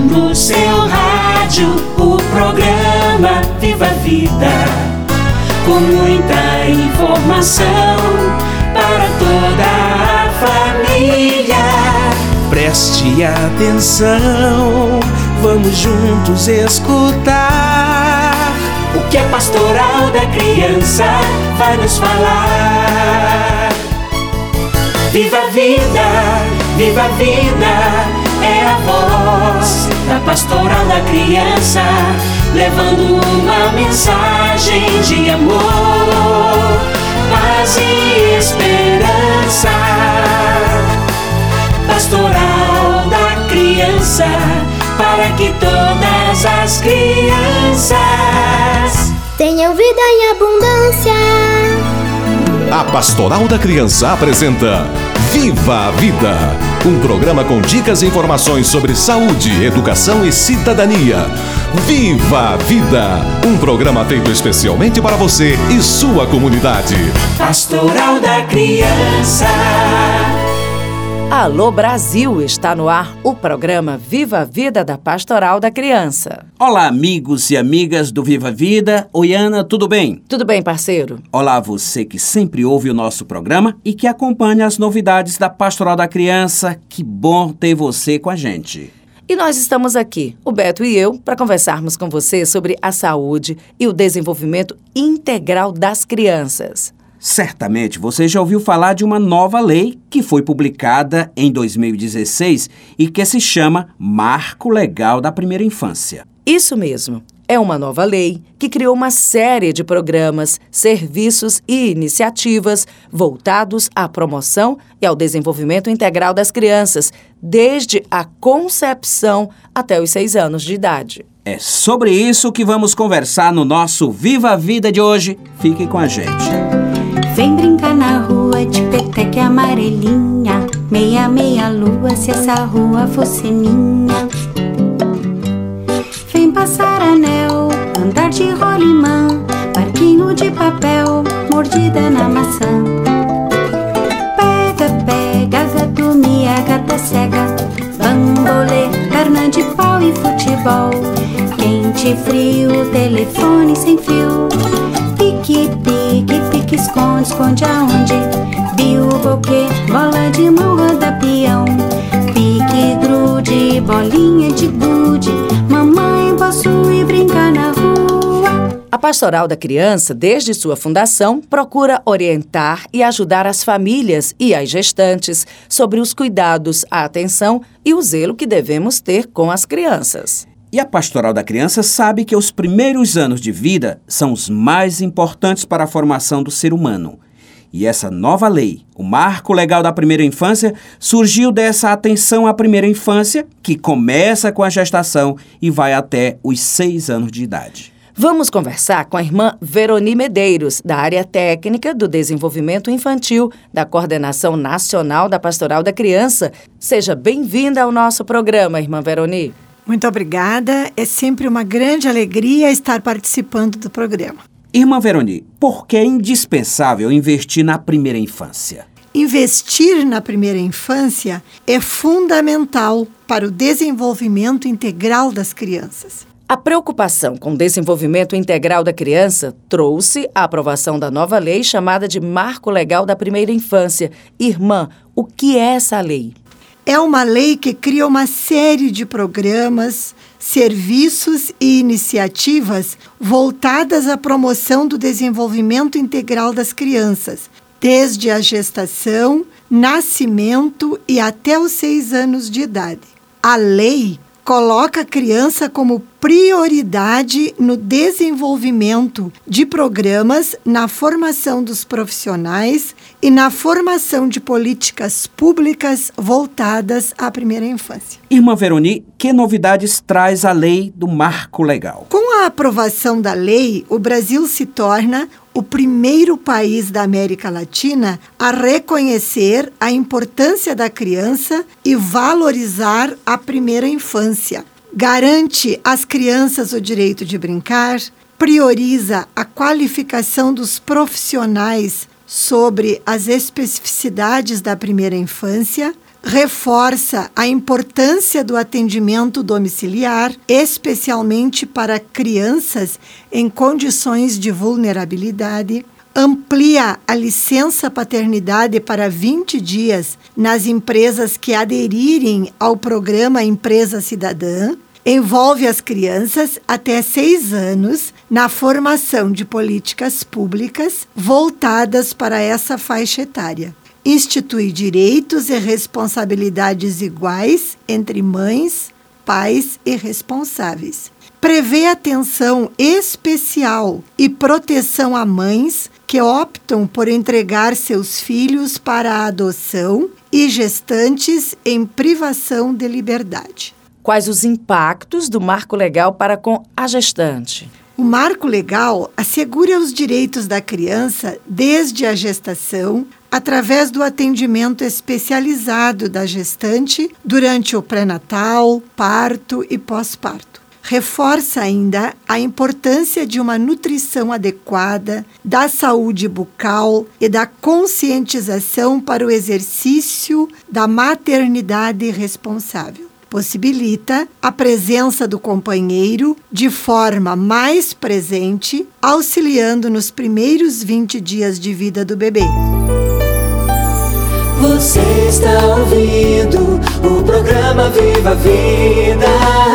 No seu rádio, o programa Viva a Vida, com muita informação para toda a família. Preste atenção, vamos juntos escutar o que a Pastoral da Criança vai nos falar. Viva a vida, viva a vida, é a voz da Pastoral da Criança, levando uma mensagem de amor, paz e esperança. Pastoral da Criança, para que todas as crianças tenham vida em abundância. A Pastoral da Criança apresenta Viva a Vida, um programa com dicas e informações sobre saúde, educação e cidadania. Viva a Vida, um programa feito especialmente para você e sua comunidade. Pastoral da Criança. Alô Brasil, está no ar o programa Viva a Vida da Pastoral da Criança. Olá, amigos e amigas do Viva a Vida. Oi, Ana, tudo bem? Tudo bem, parceiro? Olá, você que sempre ouve o nosso programa e que acompanha as novidades da Pastoral da Criança. Que bom ter você com a gente. E nós estamos aqui, o Beto e eu, para conversarmos com você sobre a saúde e o desenvolvimento integral das crianças. Certamente você já ouviu falar de uma nova lei que foi publicada em 2016 e que se chama Marco Legal da Primeira Infância. Isso mesmo. É uma nova lei que criou uma série de programas, serviços e iniciativas voltados à promoção e ao desenvolvimento integral das crianças, desde a concepção até os 6 anos de idade. É sobre isso que vamos conversar no nosso Viva a Vida de hoje. Fiquem com a gente. Vem brincar na rua de peteca amarelinha, meia, meia lua, se essa rua fosse minha. Vem passar anel, andar de rolimã, barquinho de papel, mordida na maçã. Pega, pega, gato mia, gata cega, bambolê, perna de pau e futebol. Quente, frio, telefone sem fio. Pique, pique, pique, esconde, esconde aonde? Bilboquê, bola de mão, roda peão. Pique, grude, bolinha de gude. Mamãe, posso ir brincar na rua? A Pastoral da Criança, desde sua fundação, procura orientar e ajudar as famílias e as gestantes sobre os cuidados, a atenção e o zelo que devemos ter com as crianças. E a Pastoral da Criança sabe que os primeiros anos de vida são os mais importantes para a formação do ser humano. E essa nova lei, o Marco Legal da Primeira Infância, surgiu dessa atenção à primeira infância, que começa com a gestação e vai até os 6 anos de idade. Vamos conversar com a irmã Veroni Medeiros, da área técnica do desenvolvimento infantil da Coordenação Nacional da Pastoral da Criança. Seja bem-vinda ao nosso programa, irmã Veroni. Muito obrigada. É sempre uma grande alegria estar participando do programa. Irmã Veroni, por que é indispensável investir na primeira infância? Investir na primeira infância é fundamental para o desenvolvimento integral das crianças. A preocupação com o desenvolvimento integral da criança trouxe a aprovação da nova lei chamada de Marco Legal da Primeira Infância. Irmã, o que é essa lei? É uma lei que cria uma série de programas, serviços e iniciativas voltadas à promoção do desenvolvimento integral das crianças, desde a gestação, nascimento e até os 6 anos de idade. A lei coloca a criança como prioridade no desenvolvimento de programas, na formação dos profissionais e na formação de políticas públicas voltadas à primeira infância. Irmã Veroni, que novidades traz a lei do Marco Legal? Com a aprovação da lei, o Brasil se torna o primeiro país da América Latina a reconhecer a importância da criança e valorizar a primeira infância. Garante às crianças o direito de brincar, prioriza a qualificação dos profissionais sobre as especificidades da primeira infância, reforça a importância do atendimento domiciliar, especialmente para crianças em condições de vulnerabilidade, amplia a licença paternidade para 20 dias nas empresas que aderirem ao programa Empresa Cidadã, envolve as crianças até 6 anos na formação de políticas públicas voltadas para essa faixa etária. Institui direitos e responsabilidades iguais entre mães, pais e responsáveis. Prevê atenção especial e proteção a mães que optam por entregar seus filhos para a adoção e gestantes em privação de liberdade. Quais os impactos do marco legal para com a gestante? O marco legal assegura os direitos da criança desde a gestação, através do atendimento especializado da gestante durante o pré-natal, parto e pós-parto. Reforça ainda a importância de uma nutrição adequada, da saúde bucal e da conscientização para o exercício da maternidade responsável. Possibilita a presença do companheiro de forma mais presente, auxiliando nos primeiros 20 dias de vida do bebê. Você está ouvindo o programa Viva a Vida.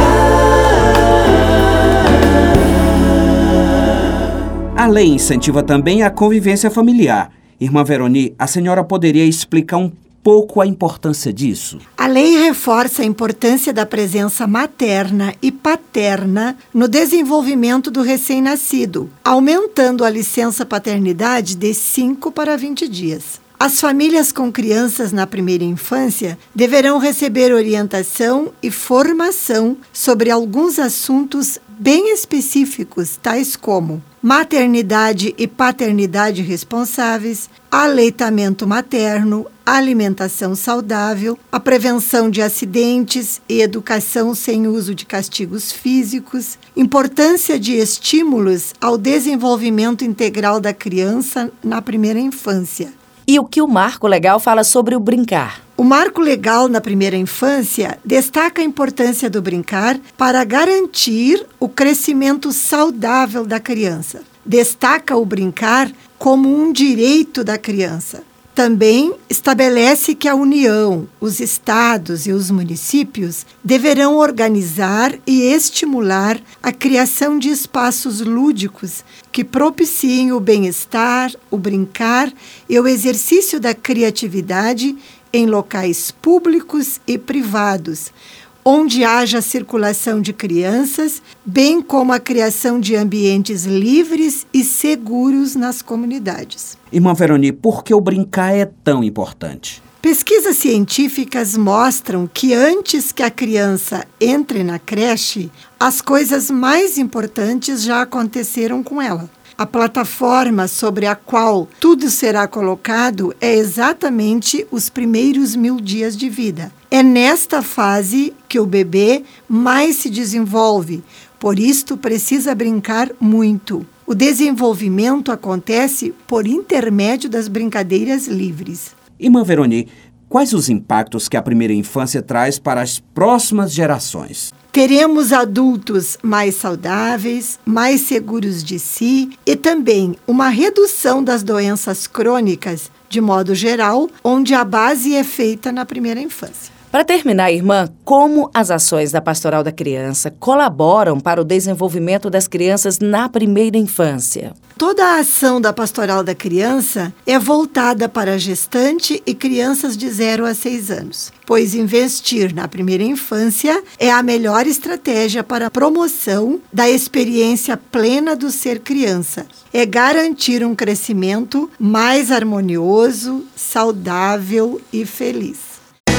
A lei incentiva também a convivência familiar. Irmã Veroni, a senhora poderia explicar um pouco a importância disso? A lei reforça a importância da presença materna e paterna no desenvolvimento do recém-nascido, aumentando a licença paternidade de 5 para 20 dias. As famílias com crianças na primeira infância deverão receber orientação e formação sobre alguns assuntos bem específicos, tais como maternidade e paternidade responsáveis, aleitamento materno, alimentação saudável, a prevenção de acidentes e educação sem uso de castigos físicos, importância de estímulos ao desenvolvimento integral da criança na primeira infância. E o que o marco legal fala sobre o brincar? O marco legal na primeira infância destaca a importância do brincar para garantir o crescimento saudável da criança. Destaca o brincar como um direito da criança. Também estabelece que a União, os estados e os municípios deverão organizar e estimular a criação de espaços lúdicos que propiciem o bem-estar, o brincar e o exercício da criatividade em locais públicos e privados, onde haja circulação de crianças, bem como a criação de ambientes livres e seguros nas comunidades. Irmã Veroni, por que o brincar é tão importante? Pesquisas científicas mostram que antes que a criança entre na creche, as coisas mais importantes já aconteceram com ela. A plataforma sobre a qual tudo será colocado é exatamente os primeiros 1000 dias de vida. É nesta fase que o bebê mais se desenvolve, por isto precisa brincar muito. O desenvolvimento acontece por intermédio das brincadeiras livres. Irmã Veroni, quais os impactos que a primeira infância traz para as próximas gerações? Teremos adultos mais saudáveis, mais seguros de si e também uma redução das doenças crônicas, de modo geral, onde a base é feita na primeira infância. Para terminar, irmã, como as ações da Pastoral da Criança colaboram para o desenvolvimento das crianças na primeira infância? Toda a ação da Pastoral da Criança é voltada para gestante e crianças de 0 a 6 anos, pois investir na primeira infância é a melhor estratégia para a promoção da experiência plena do ser criança. É garantir um crescimento mais harmonioso, saudável e feliz.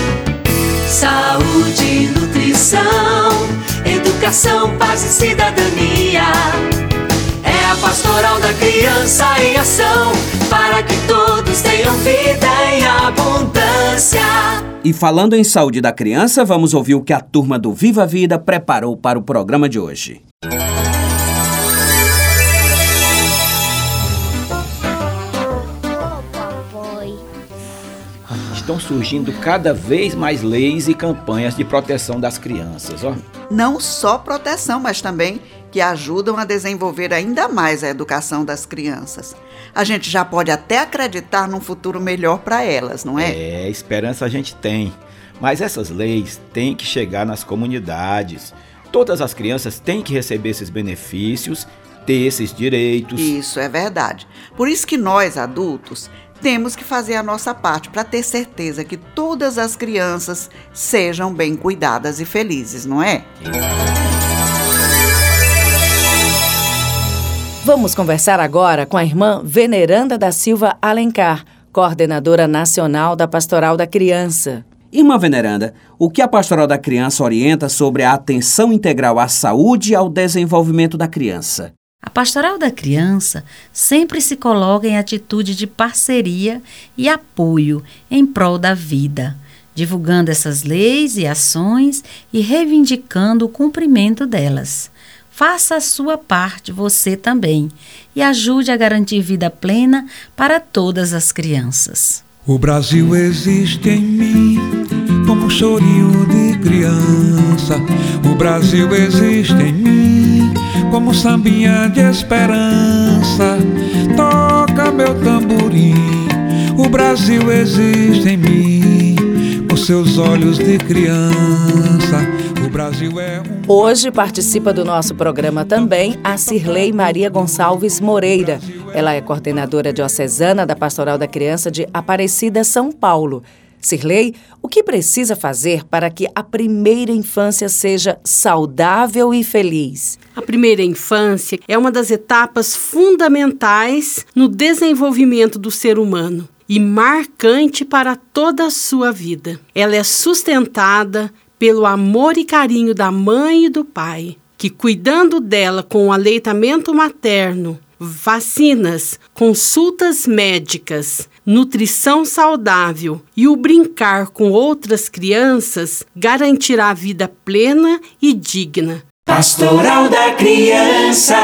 Saúde, nutrição, educação, paz e cidadania. É a Pastoral da Criança em ação, para que todos tenham vida em abundância. E falando em saúde da criança, vamos ouvir o que a turma do Viva a Vida preparou para o programa de hoje. estão surgindo cada vez mais leis e campanhas de proteção das crianças. Ó. Não só proteção, mas também que ajudam a desenvolver ainda mais a educação das crianças. A gente já pode até acreditar num futuro melhor para elas, não é? Esperança a gente tem. Mas essas leis têm que chegar nas comunidades. Todas as crianças têm que receber esses benefícios, ter esses direitos. Isso é verdade. Por isso que nós, adultos, temos que fazer a nossa parte para ter certeza que todas as crianças sejam bem cuidadas e felizes, não é? Vamos conversar agora com a irmã Veneranda da Silva Alencar, coordenadora nacional da Pastoral da Criança. Irmã Veneranda, o que a Pastoral da Criança orienta sobre a atenção integral à saúde e ao desenvolvimento da criança? A Pastoral da Criança sempre se coloca em atitude de parceria e apoio em prol da vida, divulgando essas leis e ações e reivindicando o cumprimento delas. Faça a sua parte, você também, e ajude a garantir vida plena para todas as crianças. O Brasil existe em mim como um chorinho de criança. O Brasil existe em mim como sambinha de esperança. Toca meu tamborim. O Brasil existe em mim com seus olhos de criança. O Brasil é Hoje participa do nosso programa também a Cirlei Maria Gonçalves Moreira. Ela é coordenadora diocesana da Pastoral da Criança de Aparecida, São Paulo. Cirlei, o que precisa fazer para que a primeira infância seja saudável e feliz? A primeira infância é uma das etapas fundamentais no desenvolvimento do ser humano e marcante para toda a sua vida. Ela é sustentada pelo amor e carinho da mãe e do pai, que, cuidando dela com o aleitamento materno, vacinas, consultas médicas, nutrição saudável e o brincar com outras crianças, garantirá a vida plena e digna. Pastoral da Criança.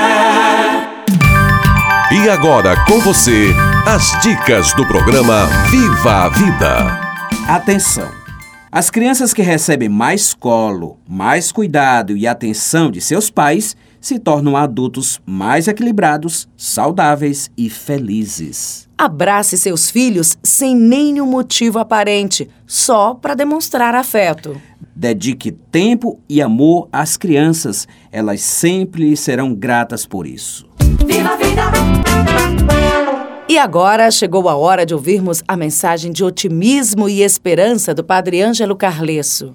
E agora com você, as dicas do programa Viva a Vida. Atenção! As crianças que recebem mais colo, mais cuidado e atenção de seus pais se tornam adultos mais equilibrados, saudáveis e felizes. Abrace seus filhos sem nenhum motivo aparente, só para demonstrar afeto. Dedique tempo e amor às crianças. Elas sempre serão gratas por isso. Viva a vida! E agora chegou a hora de ouvirmos a mensagem de otimismo e esperança do Padre Ângelo Carlesso.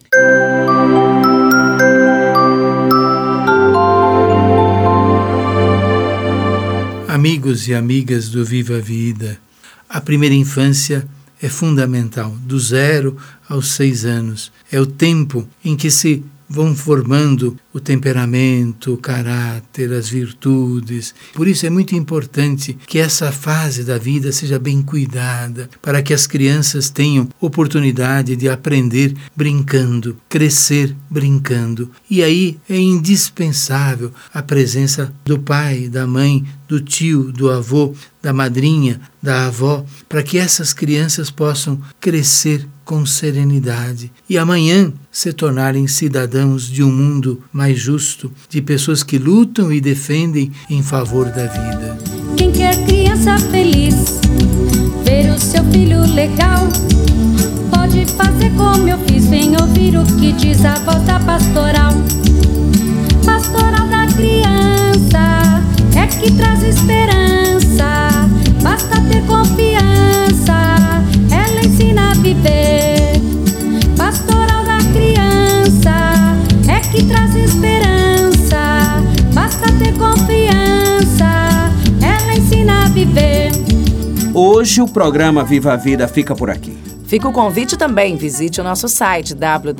Amigos e amigas do Viva a Vida, a primeira infância é fundamental, do 0 aos 6 anos. É o tempo em que se vão formando o temperamento, o caráter, as virtudes. Por isso é muito importante que essa fase da vida seja bem cuidada, para que as crianças tenham oportunidade de aprender brincando, crescer brincando. E aí é indispensável a presença do pai, da mãe, do tio, do avô, da madrinha, da avó, para que essas crianças possam crescer com serenidade e amanhã se tornarem cidadãos de um mundo mais justo, de pessoas que lutam e defendem em favor da vida. Quem quer criança feliz, ver o seu filho legal, pode fazer como eu fiz, vem ouvir o que diz a voz da pastoral. Pastoral da Criança é que traz esperança, basta ter confiança, ela ensina a viver. Pastoral da Criança é que traz esperança, basta ter confiança, ela ensina a viver. Hoje o programa Viva a Vida fica por aqui. Fica o convite também, visite o nosso site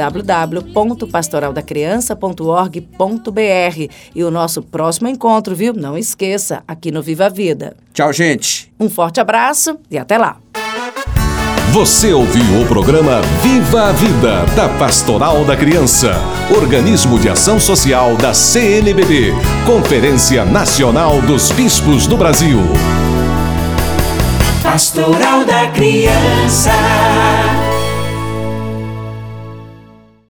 www.pastoraldacriança.org.br e o nosso próximo encontro, viu? Não esqueça, aqui no Viva a Vida. Tchau, gente! Um forte abraço e até lá! Você ouviu o programa Viva a Vida, da Pastoral da Criança, organismo de ação social da CNBB, Conferência Nacional dos Bispos do Brasil. Pastoral da Criança.